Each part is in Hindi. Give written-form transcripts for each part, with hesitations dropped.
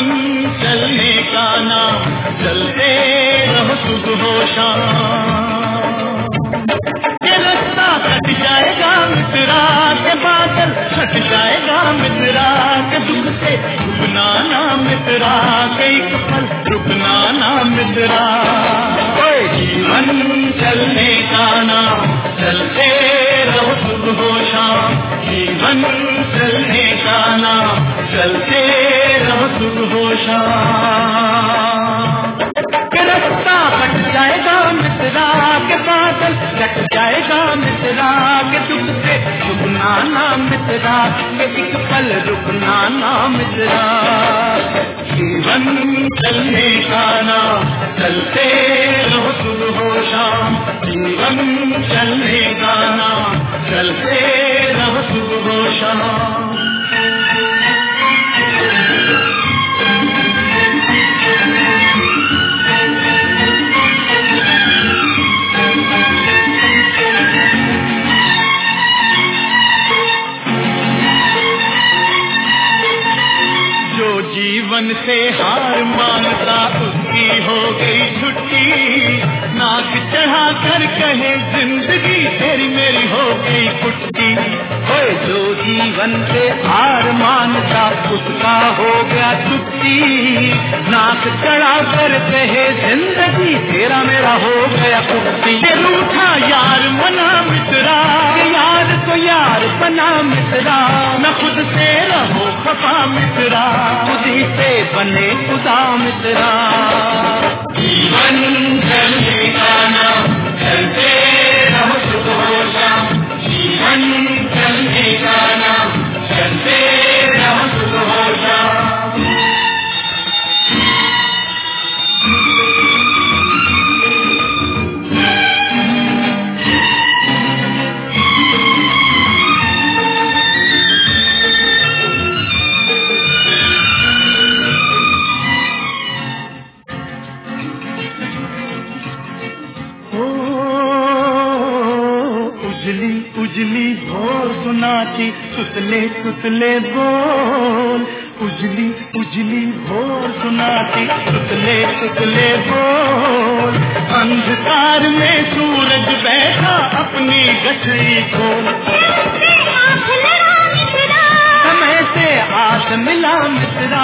जीवन चलने का नाम, चलते रहो सुबह हो शाम। ये रास्ता कट जाएगा मित्रा के बादल, छट जाएगा मित्रा के दुख से, रुकना ना मित्रा के एक पल, रुकना ना मित्रा। जीवन चलने का नाम, चलते रहो सुबह हो शाम। जीवन चलने का नाम, चलते रहो सुबह हो शाम। के रास्ता कट जाएगा मित्रा के बादल, कट जाएगा मित्रा के दुख से, रुकना ना मित्रा के एक पल, रुकना ना मित्रा। जीवन चलने का नाम, चलते रहो सुबह हो शाम। जीवन चलने का नाम, चलते रहो सुबह हो शाम। जीवन से हार मानता उसकी हो गई छुट्टी, नाक चढ़ा कर कहे जिंदगी तेरी मेरी हो गई कुट्टी। ओए जो जीवन से हार मानता उसका हो गया छुट्टी, नाक चढ़ा कर कहे जिंदगी तेरा मेरा हो गया कुट्टी। रूठा यार मना मित्रा, यार को यार बना मित्रा, न खुद से रहो खफा मित्रा, खुद ही से बने खुदा मित्रा। जीवन चलने का नाम, चलते रहो सुबह हो शाम। जीवन चलने का नाम, चलते रहो सुबह हो शाम। उजली भोर सुनाती तुतले तुतले बोल, उजली उजली भोर सुनाती तुतले तुतले बोल। अंधकार में सूरज बैठा अपनी गठरी खोल, समय से हाथ मिला मित्रा,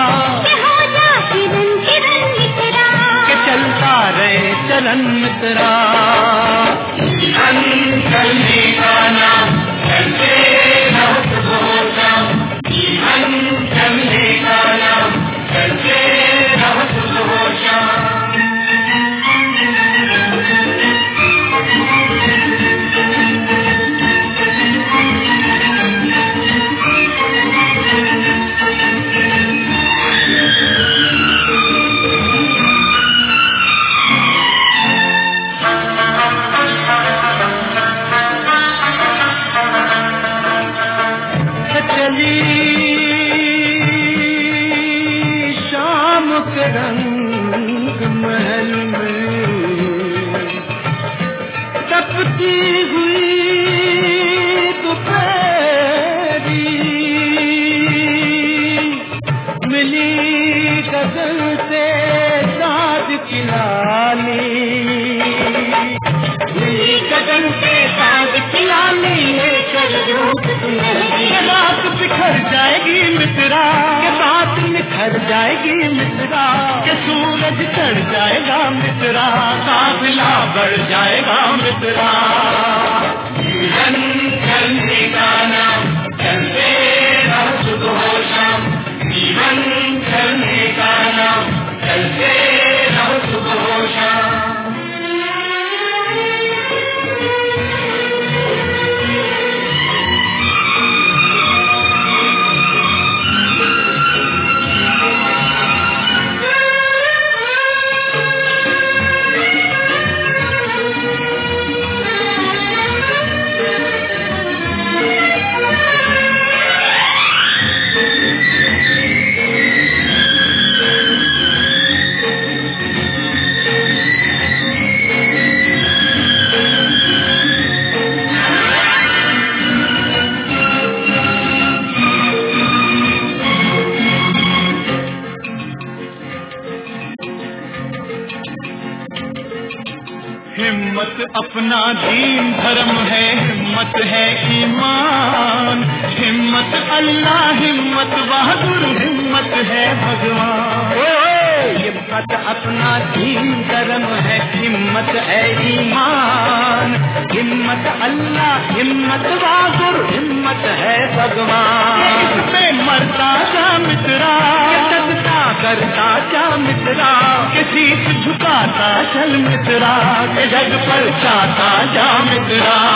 के चलता रहे चलन मित्रा। जीवन चलने का नाम, चलते रहो सुबह हो शाम। जीवन चलने का नाम, चलते रहो सुबह हो शाम। शाम के रंग महल में तपती हुई दोपहरी, मिली गगन से साद की लाली, मिली गगन से साद की लाली, रात बिखर जाएगी मित्रा, के बात निखर जाएगी मित्रा, के सूरज चढ़ जाएगा मित्रा, काफिला बढ़ जाएगा मित्रा। जीवन चलने का नाम, चलते रहो सुबह हो शाम। जीवन चलने का नाम, चलते रहो सुबह हो शाम। हिम्मत अपना दीन धर्म है, हिम्मत है ईमान, हिम्मत अल्लाह, हिम्मत बहादुर, हिम्मत है भगवान। हिम्मत अपना दीन धर्म है, हिम्मत है ईमान, हिम्मत अल्लाह, हिम्मत बहादुर, हिम्मत है भगवान। इसमें मरता जा मित्रा, सजदा करता जा मित्रा, किसी से झुकाता चल मित्रा, जग पर जाता जा मित्रा,